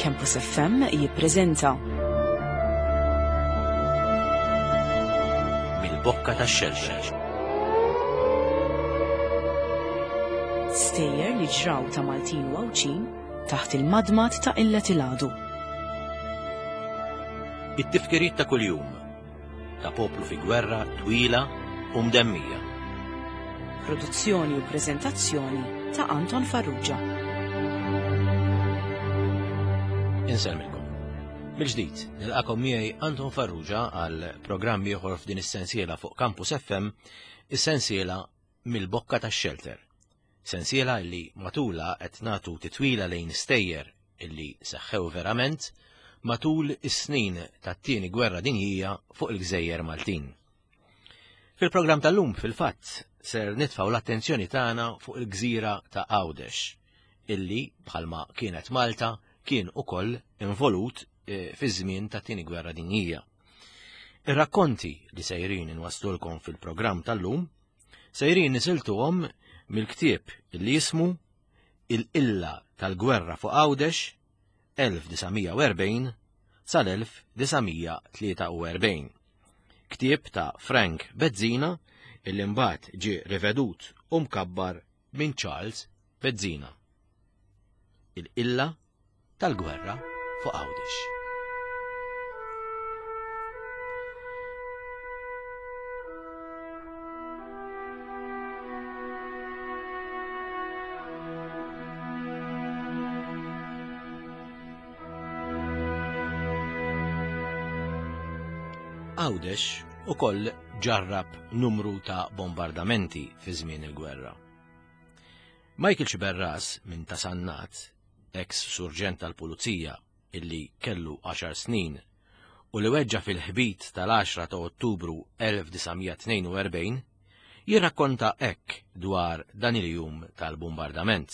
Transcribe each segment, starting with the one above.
Campus FM jippreżenta Mill-bokka tax-xelxel. Stejjer li ġraw ta' Maltin u Awċin taħt il-madmat ta' Qillet il-Għadu. It-tifkiriet ta' kuljum ta' poplu fi gwerra twila u mdemmija. Produzzjoni u preżentazzjoni ta' Anton Farrugia. Inselmilkom. Bil-ġdid, nilqakom miegħi Anton Farrugia għal programm ieħor f'din is-sensiela fuq Campus FM, is-sensiela mill-bokka tax-xelter. Sensiela li matula qed nagħtu titwila lejn stejjer illi seħħew verament matul is-snin tat-tieni gwerra dinjija fuq il-Gżejjer Maltin. Fil-programm tal-lum fil-fatt ser nitfgħu l-attenzjoni tagħna fuq il-gżira ta' Għawdex, illi bħalma kienet Malta kien ukoll involut fi żmien tat-tieni gwerra dinjija. Ir-rakkonti li sejrin inwaslulkom fil-programm tal-lum sejrin nisiltuhom mill-ktieb illi jismu Il-Qilla tal-Gwerra fuq Għawdex 1940 sal-1943. Ktieb ta' Frank Bezzina illi mbagħad ġie rivedut u mkabbar minn Charles Bezzina. Il-Qilla tal-Gwerra fuq Għawdex. Għawdex ukoll ġarrab numru ta' bombardamenti fi żmien il-gwerra. Michael Ċiberras minn Tasannat, ex-surġent tal-Pulizija illi kellu 10 snin u li weġġa fil-ħbit tal-10 ta' Ottubru 1942, jirrakkonta hekk dwar dan il-jum tal-bombardament.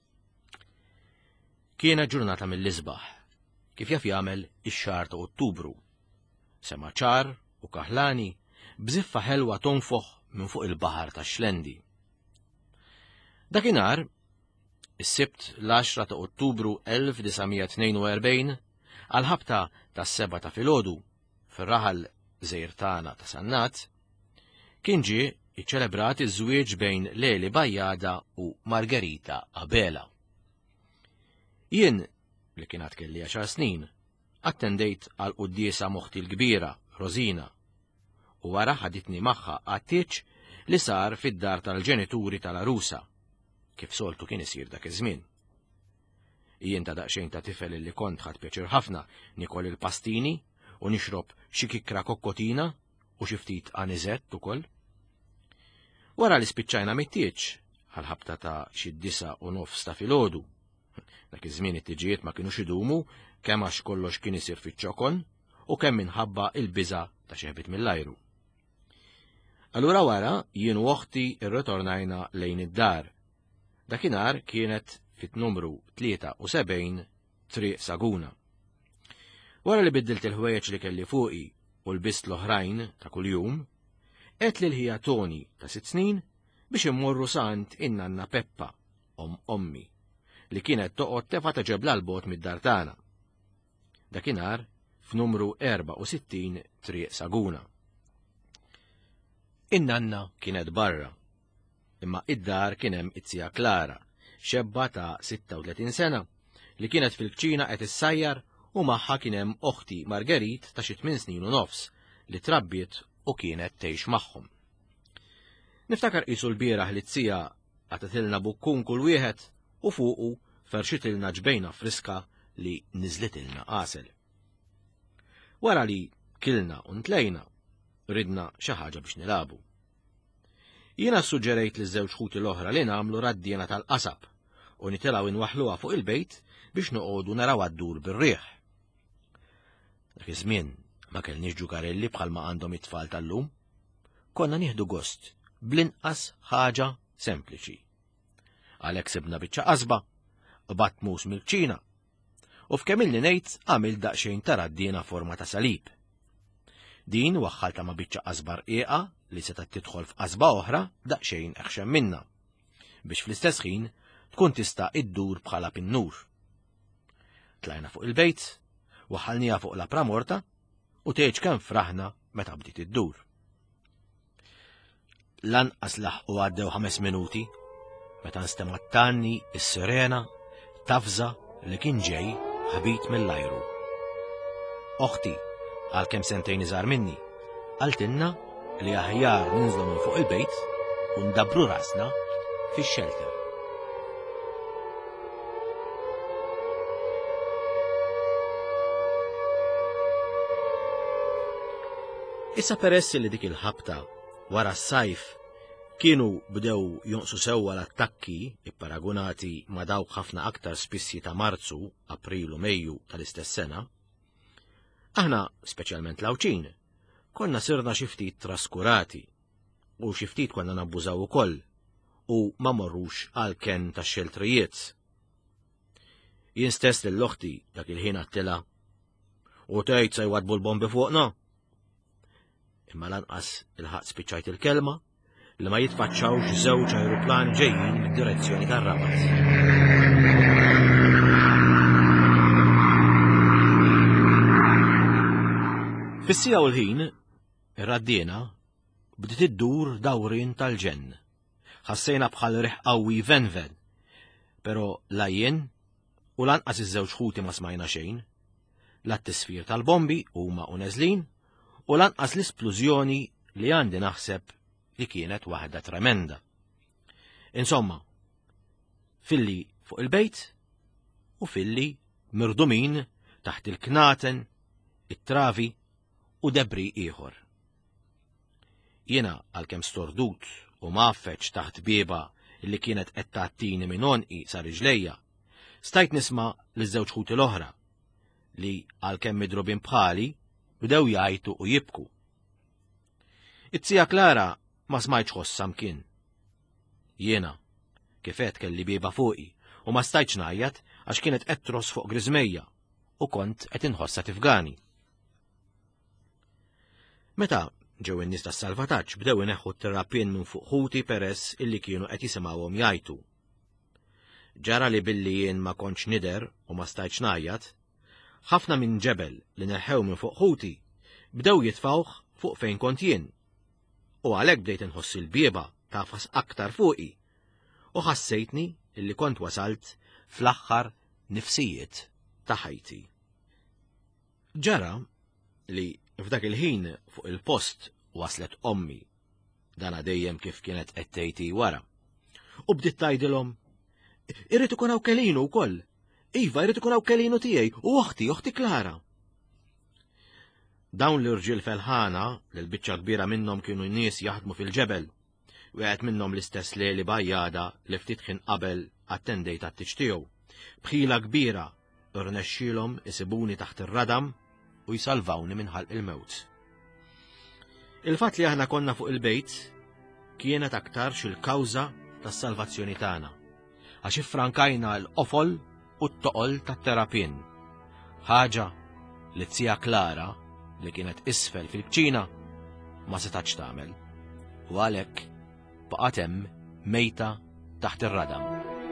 Kienet ġurnata mill-isbaħ, kif jaf jagħmel ix-xahar ta' Ottubru. Sema ċar u kaħlani bżiffa ħelwa tonfoħ minn fuq il-baħar tax-Xlendi. Dakinhar, is-Sibt l-10 ta' Ottubru 1942, għal-ħabta tas-7 ta' filgħodu fir-raħal Żejrtana ta' Sannat, kien ġie iċċelebrat iż-żwieġ bejn Leli Bajjada u Margherita Abela. Jien, li kien għad kelli 10 snin, attendejt għal quddiesa moħħti l-kbira, Rosina, u wara ħaditni magħha għat-tieċ li sar fid-dar tal-ġenituri tal-arusa, kif soltu kien isir dak iż-żmien. Jien ta' daqsxejn ta' tifel li kont ħadd pjaċir ħafna nikol il-pastini u nixrob xi kikra kokkotina u xi ftit aniżett ukoll. Wara li spiċċajna mit-tieċ għal-ħabta ta' xi 9:30 ta' filgħodu. Dak iż-żmien it-tiġijiet ma kinux idumu kemm għax kollox kien isir fiċ-ċokon u kemm minħabba il-biża' ta' xeħbit mill-ajru. Allura wara jien u oħti rritornajna lejn id-dar. Dakinhar kienet fit-numru 73 Triq Saguna. Wara li biddilt il-ħwejjeġ li kelli fuqi u l-bist l-oħrajn ta' kuljum, qed li l-ħija Toni ta' 6 snin biex immorru sant in-nanna Peppa, ommi, li kienet toqgħod tefa' teġebla l-bot mid-dar tagħna. Dakinhar f'numru 64 Triq Saguna. In-nanna kienet barra, imma id-dar kien hemm it-tija Klara, xebba ta' 36 sena, li kienet fil-kċina qed issajjar u magħha kien hemm oħti Margherit ta' xi 8 snin u nofs li trabbiet u kienet tgħix magħhom. Niftakar qisu l-bieraħ li t-tija għatatilna bukkun kull wieħed u fuqu ferxitilna ġbejna friska li niżlitilna qasel. Wara li kilna u ntlejna, ridna xi ħaġa biex nilagħbu. Jiena suġġerejt li żewġ ħuti l-oħra li nagħmlu raddiena tal-qasab u nitilgħu inwaħħluha fuq il-bejt biex noqogħdu naraw għad-dur bir-rieħ. Dak iż-żmien ma kellniex ġugarelli bħalma għandhom it-tfal tal-lum. Konna nieħdu gost bl-inqas ħaġa sempliċi. Għalhekk sibna biċċa qasba, batmus mill-kċina, u f'kemmilni ngħid għamil daqsxejn ta' raddiena forma ta' salib. Din waħħalta ma' biċċa qasba rqieqa li seta' tidħol f'qasba oħra daqsxejn eħxem minna, biex fl-istess ħin tkun tista' iddur bħala pinnur. tlajna fuq il-bejt, waħħalnija fuq l-apra morta u tgħid kemm fraħna meta bdiet iddur. Lanqas laħqu għaddew 5 minuti meta nstema' tanni s-sirena tafża li kien ġej ħbit mill-ajru. Oħti, għalkemm sentejn iżgħar minni, qaltilna li aħjar ninżlu minn fuq il-bejt u ndabbru rasna fix-shelter. Issa peress li dik il-ħabta wara s-sajf kienu bdew jonqsu sewwa l-attakki ipparagunati ma' dawk ħafna aktar spissi ta' Marzu, Aprilu, Mejju tal-istess sena, aħna, speċjalment l-Awċin, konna sirna xi ftit traskurati u xi ftit konna nabbużaw ukoll u ma morrux għal-ken tax-xeltrijiet. Jien stess lill-oħti dak il-ħin għattila u tgħid se jwadbu l-bombi fuqna. Imma lanqas il-ħaq spiċċajt il-kelma li ma jitfaċċawx żewġ ajruplani ġejjin mid-direzzjoni tar-Rabat. Fis-sija u l-ħin, ir-raddiena bdiet iddur dawrin tal-ġenn. Ħassejna bħal riħ qawwi venven, però la jien u lanqas iż-żewġ ħuti ma smajna xejn, la t-tisfir tal-bombi huma u neżlin u lanqas l-isplużjoni li għandi naħseb li kienet waħda tremenda. Insomma, filli fuq il-bejt u filli mirdumin taħt il-knaten, it-travi u debri ieħor. Jiena għalkemm stordut u maffeċ taħt bieba li kienet qed tagħtini minn onqi sa riġlejja, stajt nisma' liż-żewġ ħuti l-oħra li għalkemm midrubin bħali bdew jgħajtu u jibku. It-tija Klara ma smajtx ħossam kien. Jiena, kifet kelli bieba fuqi u ma stajtx ngħajjat għax kienet qed tros fuq griżmejja u kont qed inħossa tifgani. Meta ġew in-nies tas-salvataġġ bdew ineħħu t-terrapien minn fuq ħuti peress illi kienu qed jisimgħuhom jgħajtu. Ġara li billi jien ma kontx nider u ma stajtx ngħajjat, ħafna minn ġebel li neħħew minn fuq ħuti bdew jitfawh fuq fejn kont jien u għalhekk bdejt inħoss il-bieba tafas aktar fuqi u ħassejtni illi kont wasalt fl-aħħar nifsijiet ta' ħajti. Ġara li f'dak il-ħin fuq il-post waslet ommi, dana dejjem kif kienet qed tgħidli wara, u bdiet tgħidilhom: "Irrid ikun hawn kelinu wkoll. Iva, jrid ikun hawn kelinu tiegħi u oħti Klara." Dawn l-irġiel felħana li l-biċċa kbira minnhom kienu n-nies jaħdmu fil-ġebel, u qed minnhom l-istess lejli bajjada li ftit ħin qabel attendejt għat-tiġ tiegħu. Bħila kbira irnexxielhom isibuni taħt ir-radam u jsalvawni minn ħalq il-mewt. Il-fatt li aħna konna fuq il-bejt kienet aktarx il-kawża tas-salvazzjoni tagħna, għax ifrankajna l-qofol u t-toqol tat-terapien, ħaġa li t-tija Klara li kienet isfel fil-kċina ma setax tagħmel, u għalhekk baqgħet hemm mejta taħt ir-radam.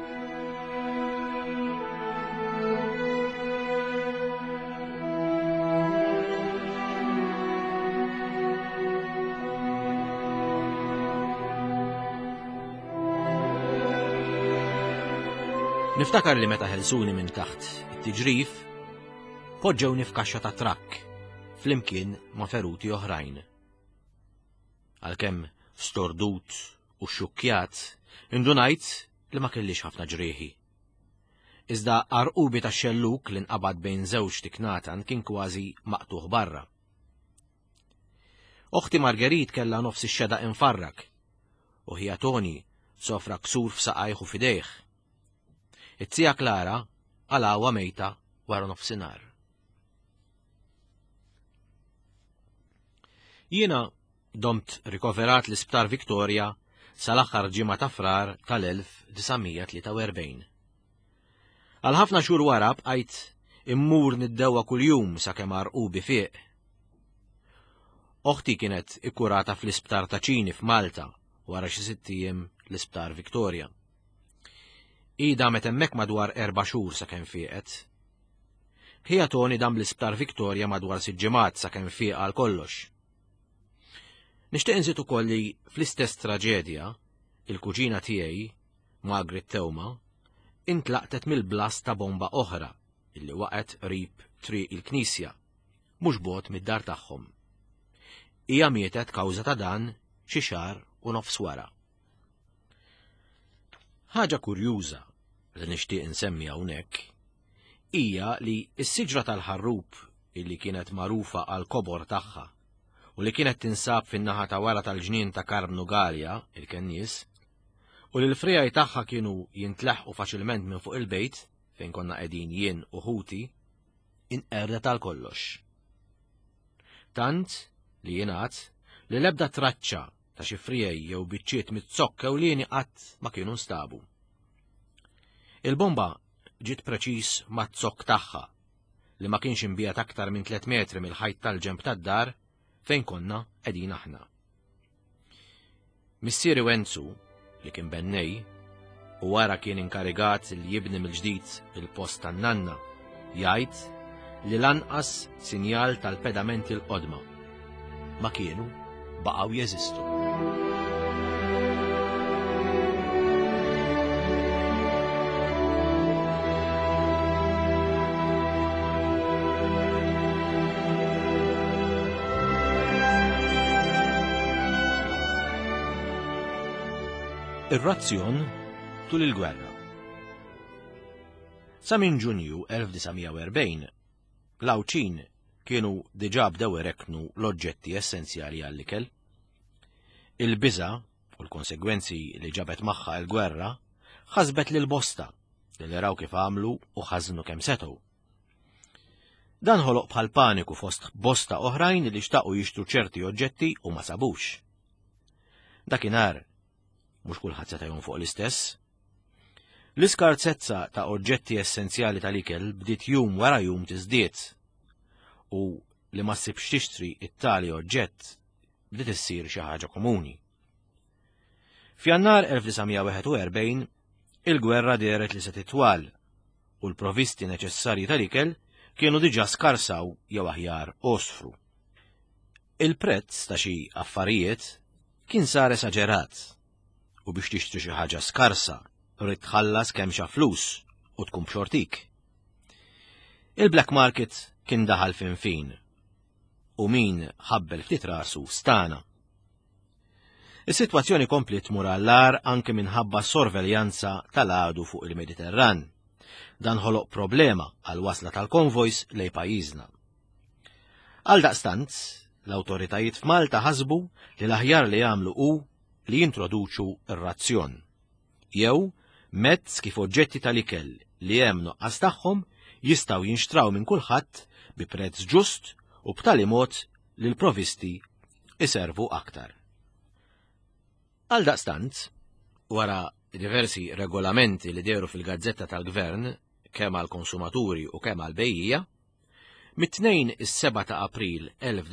Niftakar li meta ħelsuni minn taħt it-tiġrif, poġġewni f'kaxxa ta' trakk flimkien ma' feruti oħrajn. Għalkemm stordut u xjukkjat, indunajt li ma kellix ħafna ġrieħi. Iżda qarqubi tax-xelluk li nqabad bejn żewġ tiknatan kien kważi maqtuħ barra. Oħti Margerit kellha nofs ix-xedaq infarrak u hija Toni sofra ksur f'saqajh u f'idejh. It-tija Klara għalawha mejta wara nofsinhar. Jiena domt rikoverat l-Isptar Victoria sal-aħħar ġimgħa ta' frar tal-1943. Għal ħafna xhur wara bqajt immur niddewwa kuljum sakemm għarqubi fieq. Oħti kienet ikkurata fl-Isptar ta' Ċini f'Malta wara xi 6 ijiem l-Isptar Victoria. Ida met hemmhekk madwar 4 xhur sakemm fieqet. ħija Tony dam l-isptar Victoria madwar 6 ġimgħat sakemm fieqa għal kollox. Nixtieq inżid ukoll li fl-istess traġedja il-kuġina tiegħi, Margaret Tewma, intlaqtet mill-blast ta' bomba oħra illi waqgħet qrib triq il-Knisja, mhux bogħod mid-dar tagħhom. Hija mietet kawża ta' dan xi xahar u nofs wara. Ħaġa kurjuża li nixtieq insemmi hawnhekk hija li s-siġra tal-ħarrub illi kienet magħrufa għal kobor tagħha u li kienet tinsab fin-naħa ta' wara tal-ġnien ta' Karb-Nugalja, il-Kennies, u li l-frijaj tagħha kienu jintlaħqu faċilment minn fuq il-bejt fejn konna qegħdin jien u ħuti, inqerdet għal kollox. Tant li jingħad li l-ebda traċċa ta' xi frijaj jew biċċiet mit-zokk ewlieni qatt ma kienu nstabu. Il-bomba ġiet preċiż mat-zokk tagħha li ma kienx imbijat aktar minn 3 metri mill-ħajt tal-ġenb tad-dar fejn konna qegħdin aħna. Missieri Wenzu li kien bennej u wara kien inkarigat li jibni mill-ġdid il-post tan-nanna jgħid li lanqas sinjal tal-pedamenti l-qodma ma kienu baqgħu jeżistu. Ir-razzjon tul il-gwerra. Sa minn Ġunju 1940 l-Awċin kienu diġà bdew irekknu l-oġġetti essenzjali għall-ikel. Il-biża' u l-konsegwenzi li ġabet magħha l-gwerra ħasbet lil bosta li naraw kif għamlu u ħażnu kemm setgħu. Dan ħoloq bħal paniku fost bosta oħrajn li xtaqu jixtru ċerti oġġetti u ma sabux. Dakinhar mhux kulħadd setgħu fuq l-istess. L-iskarzezza ta' oġġetti essenzjali tal-ikel bdiet jum wara jum tiżdied u li ma ssibx tixtri it-tali oġġett bdiet issir xi ħaġa komuni. F'Jannar 1941 il-gwerra deret li se titwal u l-provisti neċessarji tal-ikel kienu diġà skarsaw jew aħjar osfru. Il-prezz ta' xi affarijiet kien sar esaġerat u biex tixtri xi ħaġa skarsa rrid tħallas kemm xa flus u tkun b'xortik. Il-black market kien daħal fin u min ħabbel ftit rasu stana. Is-sitwazzjoni komplet tmur għall-ar anke minħabba sorveljanza tal-għadu fuq il-Mediterran. Dan ħoloq problema għal wasla tal-konvojs lejn pajjiżna. Għaldaqstant, l-awtoritajiet f'Malta ħasbu li l-aħjar li jagħmlu hu li jintroduċu ir-razzjon, jew mezz kif oġġetti tal-ikel li hemm noqqas tagħhom jistgħu jinxtraw minn kulħadd bi prezz ġust u b'tali mod li l-provisti iservu aktar. Għaldaqstant, wara diversi regolamenti li deru fil-Gazzetta tal-Gvern kemm għall konsumaturi u kemm għall bejjija, mit-2 is-7 ta' April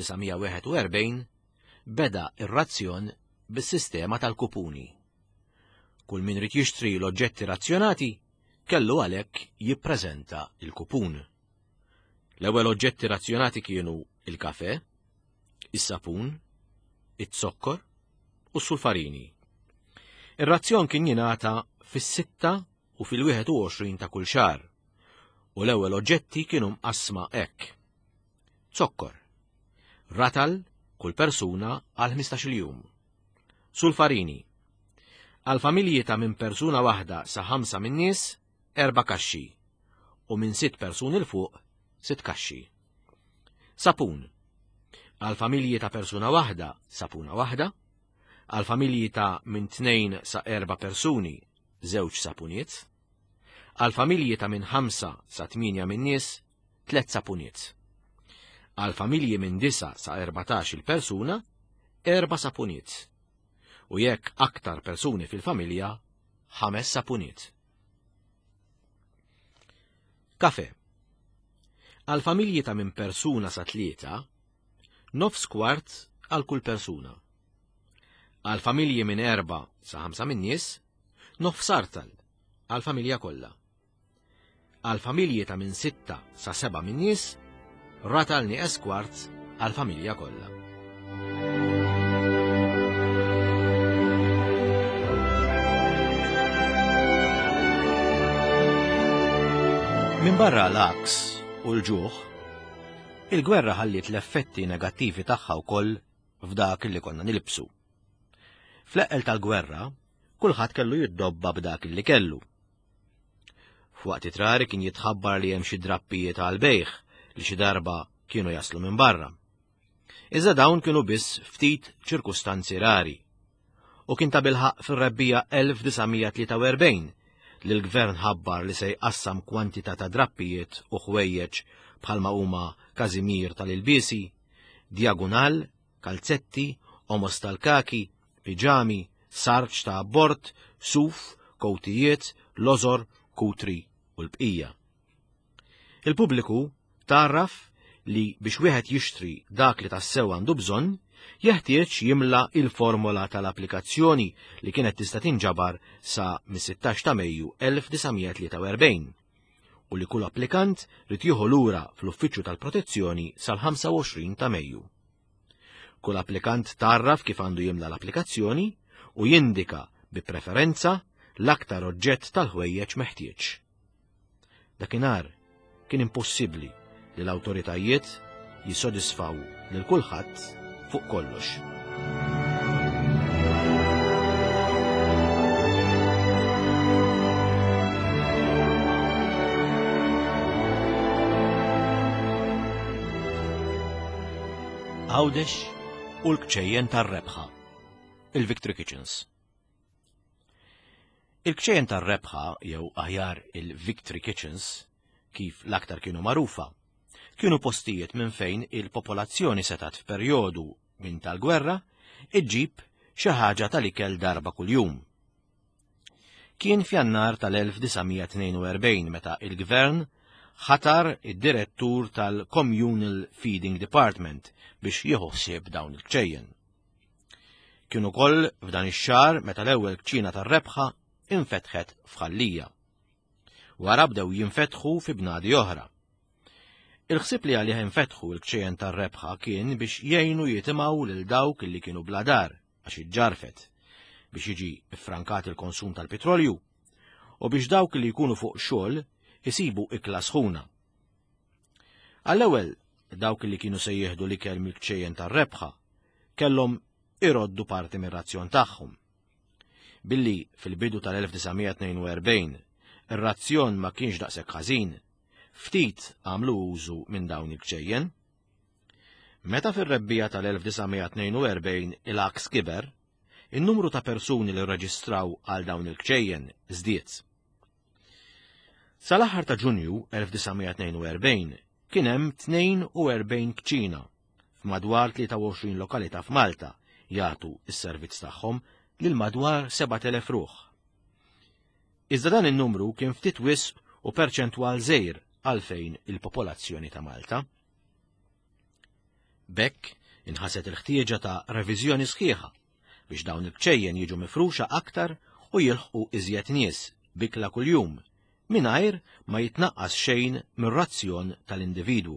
1941 beda ir-razzjon bis-sistema tal-kupuni. Kull min rid jixtri l-oġġetti razzjonati kellu għalhekk jippreżenta il-kupun. L-ewwel oġġetti razzjonati kienu il-kafè, is-sapun, it-zokkor u s-sulfarini. Ir-razzjon kien jingħata fis-6 u fil-21 ta' kull xahar u l-ewwel oġġetti kienu mqassma hekk. Zokkor, ratal kull persuna għal 15-il jum. Sulfarini, għal familji ta' minn persuna waħda sa 5 min nies 4 kaxxi u minn 6 persuni l fuq 6 kaxxi. Sapun, għal familji ta' persuna waħda sapuna waħda, għal familji ta' minn 2 sa 4 persuni 2 sapuniet, għal familji ta' minn 5 sa 8 min nies 3 sapuniet. Għal familji minn 9 sa 14 il-persuna 4 sapuniet. U jekk aktar persuni fil-familja 5 sapuniet. Kafè. Għal familji ta' minn persuna sa 3, 9 kwart għal kull persuna. Għal familji minn 4 sa 5 min nies, 9 sartal għal familja kollha. għal familji ta' minn 6 sa 7 min nies, ratalni esquarts għal familja kollha. Min barra l-aks u l-ġuħ, il-gwerra ħallit l-effetti negattivi tagħha wkoll f'dak li konna nilbsu. Fl-eqqel tal-gwerra, kulħadd kellu jiddobba b'dak li kellu. F'waqt it-rari kien jitħabbar li hemm xi drappijiet għal bejħ li xi darba kienu jaslu minn barra. Iżda dawn kienu biss ftit ċirkustanzi rari. U kien ta' bilħaq fir-rebbija 1943 li l-gvern ħabbar li se jqassam kwantità ta' drappijiet u ħwejjeġ bħalma huma Kazimir tal-Ilbiesi, diagonal, kalzetti, omos tal-kaki, piġami, sarċ ta' abbord, suf, kowtijiet, lozor, kutri u l-bqija. Il-pubbliku tarraf li biex wieħed jixtri dak li tassew għandu bżonn, jeħtieġ jimla il-formola tal-applikazzjoni li kienet tista' tinġabar sa mis-16 ta' Mejju 1943 u li kull applikant rid jieħu lura fl-Uffiċċju tal-Protezzjoni sal-25 ta' Mejju. Kull applikant tarraf kif għandu jimla l-applikazzjoni u jindika bi preferenza l-aktar oġġett tal-ħwejjeġ meħtieġ. Dakinhar kien impossibbli li l-awtoritajiet jissodisfaw lil kulħadd fuq kollox. Għawdex u l-kċejjen tar-rebħa, il-Victory Kitchens. Il-kċejjen tar-rebħa, jew aħjar il-Victory Kitchens, kif l-aktar kienu magħrufa, kienu postijiet minn fejn il-popolazzjoni setat f'perjodu minn tal-gwerra iġġib xi ħaġa tal-ikel darba kuljum. Kien f'Jannar tal-1942 meta il-gvern ħatar id-direttur tal-Communal Feeding Department biex jieħu ħsieb dawn il-kċejjen. Kienu koll f'dan ix-xahar meta l-ewwel kċina tar-rebħa infetħet f'Ħallija. Wara bdew jinfetħu fi bnadi oħra. Il-ħsieb li għalih infetħu l-kċejjen tar-rebħa kien biex jgħinu jitimgħu lil dawk li kienu bla dar għax iġġarfet, biex jiġi iffrankat il-konsum tal-petrolju u biex dawk li jkunu fuq xogħol isibu ikla sħuna. Għall-ewwel dawk li kienu se jieħdu l-ikel mill-kċejjen tar-rebħa kellhom iroddu parti mir-razzjon tagħhom. Billi fil-bidu tal-1942 ir-razzjon ma kienx daqshekk ħażin, ftit għamlu użu minn dawn il-kċejjen. Meta fir-rebbija tal-1942 il-aks kiber, in-numru ta' persuni li rreġistraw għal dawn il-kċejjen żdied. Sal-aħħar ta' Ġunju 1942 kien hemm 42 kċina f'madwar 23 lokalità f'Malta jagħtu s-servizz tagħhom lil madwar 7,000 ruħ. Iżda dan in-numru kien ftit wisq u perċentwal żgħir għalfejn il-popolazzjoni ta' Malta. Bekk inħaset il-ħtieġa ta' reviżjoni sħiħa biex dawn il-kċejjen jiġu mifruxa aktar u jilħqu iżjed nies bikla kuljum mingħajr ma jitnaqqas xejn mir-razzjon tal-individwu.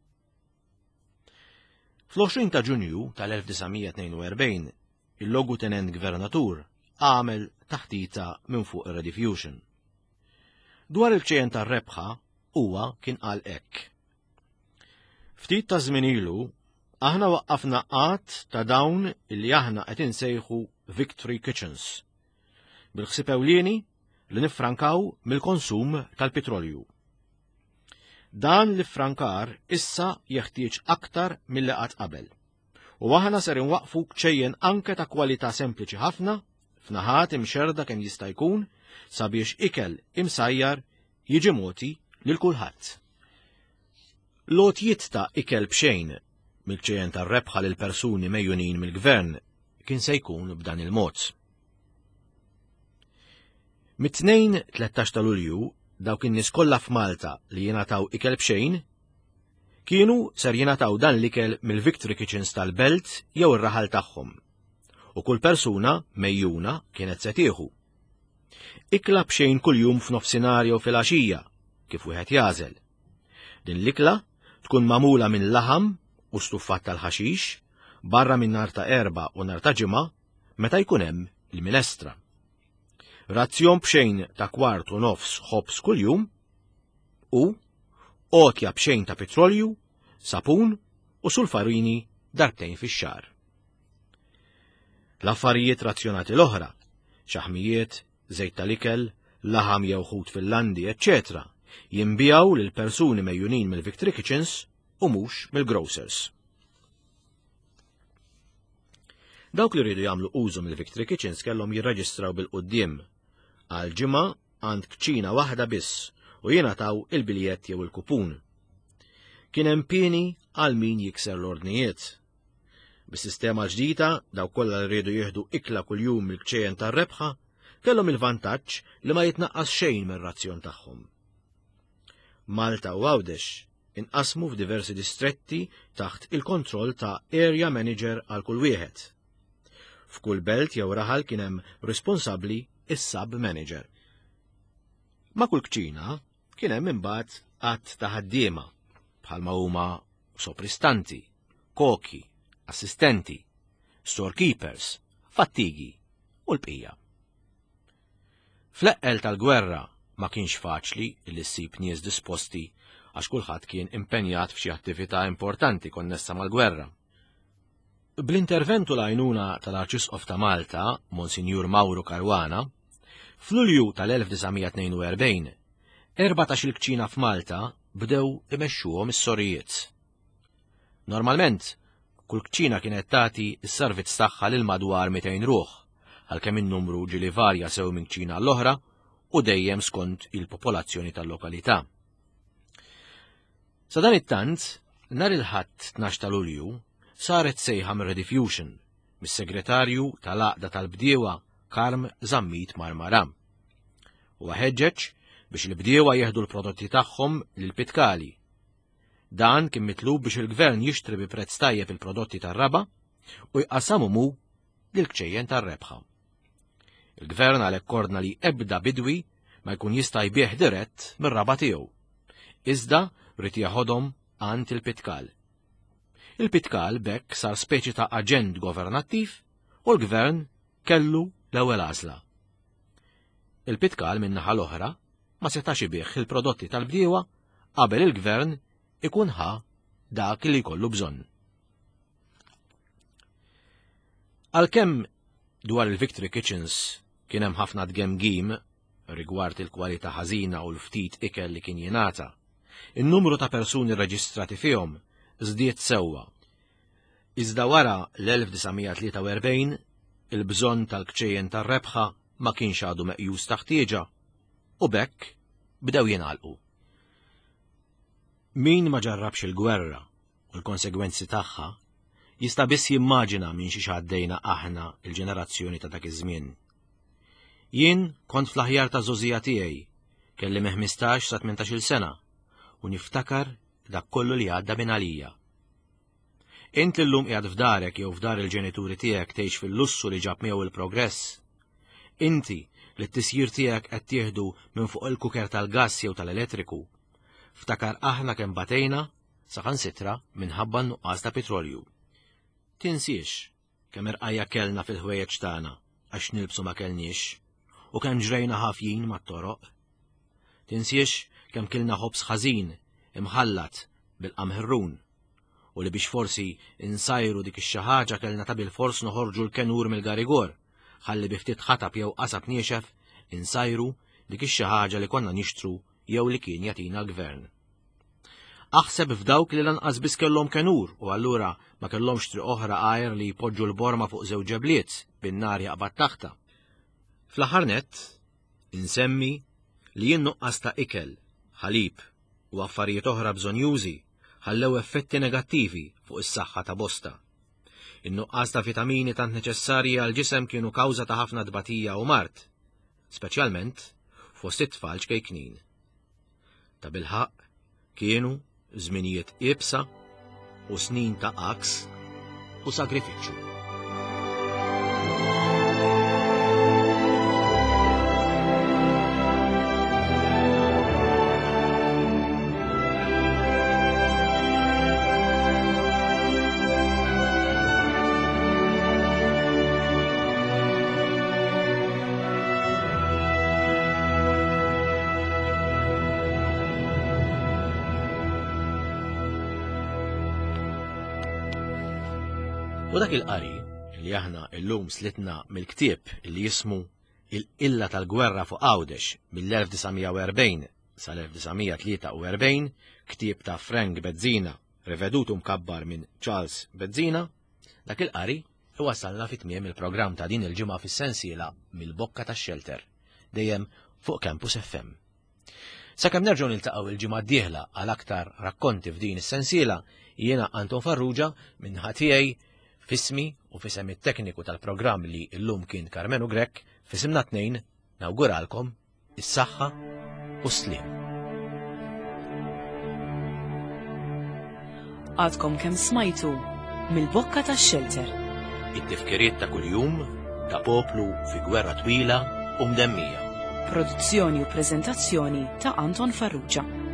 Fl-20 ta' Ġunju tal-1942 il-Logutenent Gvernatur għamel taħtita minn fuq ir-rediffusion. Dwar il-kċejjen tar-rebħa huwa kien qal hekk. Ftit ta' żmien ilu aħna waqqafna qatt ta' dawn illi aħna qed insejħu Victory Kitchens bil-ħsieb ewlieni li niffrankaw mill-konsum tal-petrolju. Dan l-iffrankar issa jeħtieġ aktar milli qatt qabel. U aħna ser inwaqfu kċejjen anke ta' kwalità sempliċi ħafna, f'naħat imxerda kemm jista' jkun, sabiex ikel imsajjar jiġi mogħti lil kulħadd. Lotjiet ta' ikel b'xejn mill-kċejjen tar-rebħa lil persuni mejjunin mill-gvern kien se jkun b'dan il-mod. Mit-2-13 ta' Lulju dawk in-nies kollha f'Malta li jingħataw ikel b'xejn kienu ser jingħataw dan l-ikel mill-Victory Kitchens tal-Belt jew ir-raħal tagħhom. U kull persuna mejjuna kienet se tieħu. Ikla b'xejn kuljum f'nofsinhar jew filgħaxija kif wieħed jażel. Din l-ikla tkun magħmula minn laħam u stuffat tal-ħaxix barra minn nhar ta' erba' u nhar ta' ġimgħa meta jkun hemm il-minestra. Razzjon b'xejn ta' kwart u nofs ħobs kuljum u qotja b'xejn ta' petrolju, sapun u sulfarini darbtejn fix-xahar. L-affarijiet razzjonati l-oħra, xaħmijiet, żejt tal-ikel, laħam jew ħut fil-landi, etc., jinbijaw lil persuni mejjunin mill-Victory Kitchens u mhux mill-grocers. Dawk li rridu jagħmlu użu mill-Victory Kitchens kellhom jirreġistraw bil-quddiem għal ġimgħa għand kċina waħda biss u jingħataw il-biljett jew il-kupun. Kien hemm pieni għal min jikser l-ordnijiet. Bis-sistema ġdida dawk kollha li rridu jieħdu ikla kuljum mill-kċejjen tar-rebħa kellhom il-vantaġġ li ma jitnaqqas xejn mir-razzjon tagħhom. Malta u Għawdex inqasmu f'diversi distretti taħt il-kontroll ta' area manager għal kull wieħed. F'kull belt jew raħal kien hemm responsabbli is-sub manager. Ma' kull kċina kien hemm imbagħad qatt ta' ħaddiema bħalma huma sopristanti, koki, assistenti, storekeepers, fattigi u l-bqija. Fl-eqqel tal-gwerra ma kienx faċli li ssib nies disposti għax kulħadd kien impenjat f'xi attività importanti konnessa mal-gwerra. Bl-interventu l-għajnuna tal-Arċisqof ta' Malta, Monsinjur Mauro Caruana, f'Lulju tal-1942, 14 il-kċina f'Malta bdew imexxuhom is-sorijiet. Normalment, kull kċina kienet tagħti s-servizz tagħha lil madwar 200 ruħ, għalkemm in-numru ġieli varja sew minn kċina l-oħra u dejjem skont il-popolazzjoni tal-lokalità. Sa dan it-tant, nhar il-Ħadd 12 ta' Lulju saret sejħa mir-Rediffusion mis-segretarju tal-Għaqda tal-Bdiewa Karm Zammit Marmara. Huwa ħeġġeġ biex il-bdiewa jieħdu l-prodotti tagħhom lill-Pitkali. Dan kien mitlub biex il-Gvern jixtri bi prezz tajjeb il-prodotti tar-raba u jqassamu lill-kċejjen tar-rebħa. Il-Gvern għalhekk ordna li ebda bidwi ma jkun jista' jbieħ dirett mir-raba tiegħu, iżda rid jaħodhom għand il-Pitkal. Il-Pitkal bekk sar speċi ta' aġent governattiv u l-Gvern kellu l-ewwel għażla. Il-Pitkal min-naħa l-oħra ma setax ibih il-prodotti tal-bdiewa qabel il-Gvern ikun ħa dak li jkollu bżonn. Għalkemm dwar il-Victory Kitchens kien hemm ħafna dgemgim rigward il-kwalità ħażina u l-ftit ikel li kien jingħata, in-numru ta' persuni rreġistrati fihom żdied sewwa. Iżda wara l-1943 il-bżonn tal-kċejjen tar-rebħa ma kienx għadu meqjus ta' ħtieġa u bekk bdew jingħalqu. Min ma ġarrabx il-gwerra u l-konsegwenzi tagħha jista' biss jimmaġina minn xi għaddejna aħna il-ġenerazzjoni ta' dak iż-żmien. Jien kont fl-aħjar ta' żożija tiegħi, kelli 15 sa 18-il sena u niftakar dak kollu li għadda minn għalija. Int illum qiegħed f'darek jew f'dar il-ġenituri tiegħek tgħix fil-lussu li ġab miegħu il-progress. Inti li t-tisjir tiegħek qed tieħdu minn fuq il-kuker tal-gass jew tal-elettriku. Ftakar aħna kemm batejna saħansitra minħabba n-nuqqas ta' petrolju. Tinsiex kemm irqajja kellna fil-ħwejjeġ tagħna għax nilbsu ma kellniex u kemm ġrejna ħafjin mat-toroq. Tinsiex kemm kilna ħobs ħażin imħallat bil-qamħirrun u li biex forsi insajru dik ix-xi ħaġa kellna ta' bil-fors noħorġu l-kenur mill-garigor ħalli bi ftit ħatab jew qasab niexef insajru dik ix-xi ħaġa li konna nixtru jew li kien jagħtina l-Gvern. Aħseb f'dawk li lanqas biss kellhom kenur u allura ma kellhomx triq oħra għajr li jpoġġu l-borma fuq żewġ ġebliet bin-nar jaqbad taħta. Fl-aħħar nett insemmi li jien nuqqas ta' ikel, ħalib u affarijiet oħra bżonjużi ħallew effetti negattivi fuq is-saħħa ta' bosta. In-nuqqas ta' vitamini tant neċessarji għal ġisem kienu kawża ta' ħafna dbatija u mart, speċjalment fost it-tfal ċkejknin. Ta' bilħaq kienu żminijiet iebsa u snin ta' qaks u sagrifiċċju. U dak il-qari li aħna illum slitna mill-ktieb li jismu Il-Illa tal-Gwerra fuq Għawdex mill-1940 sal-1943, ktieb ta' Frank Bezzina, revedutu mkabbar minn Charles Bezzina, dak il-qari iwasalna fit-tmiem il-programm ta' din il-ġimgħa fis-sensiela mill-Bokka tax-Shelter, dejjem fuq Campus FM. Sakemm nerġgħu niltaqgħu il-ġimgħa d-dieħla għal aktar rakkonti f'din is-sensiela, jiena Anton Farrugia minn ħatijaj fismi u fisem it-tekniku tal-programm li llum kien Karmenu Grek, fisimna tnejn nawguralkom is-saħħa u s-sliem. Għadkom kemm smajtu mill-Bokka tax-Shelter. It-tifkiriet ta' kuljum ta' poplu fi gwerra twila u mdemmija. Produzzjoni u preżentazzjoni ta' Anton Farrugia.